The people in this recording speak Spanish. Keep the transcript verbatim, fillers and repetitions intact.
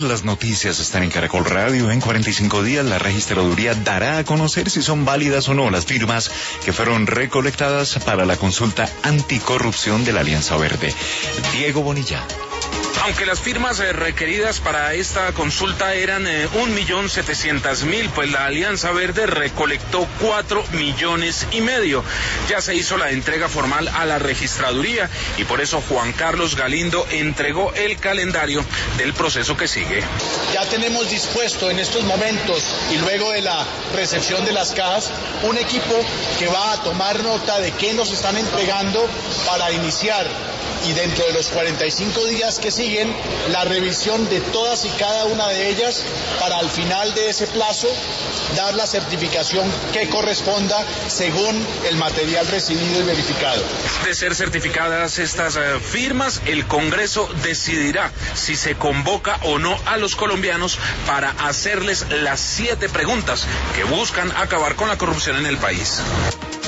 Las noticias están en Caracol Radio. En cuarenta y cinco días la registraduría dará a conocer si son válidas o no las firmas que fueron recolectadas para la consulta anticorrupción de la Alianza Verde. Diego Bonilla. Aunque las firmas eh, requeridas para esta consulta eran eh, un millón setecientos mil, pues la Alianza Verde recolectó cuatro millones y medio. Ya se hizo la entrega formal a la registraduría y por eso Juan Carlos Galindo entregó el calendario del proceso que sigue. Ya tenemos dispuesto en estos momentos y luego de la recepción de las cajas un equipo que va a tomar nota de qué nos están entregando para iniciar y dentro de los cuarenta y cinco días que siguen, la revisión de todas y cada una de ellas para al final de ese plazo dar la certificación que corresponda según el material recibido y verificado. De ser certificadas estas uh, firmas, el Congreso decidirá si se convoca o no a los colombianos para hacerles las siete preguntas que buscan acabar con la corrupción en el país.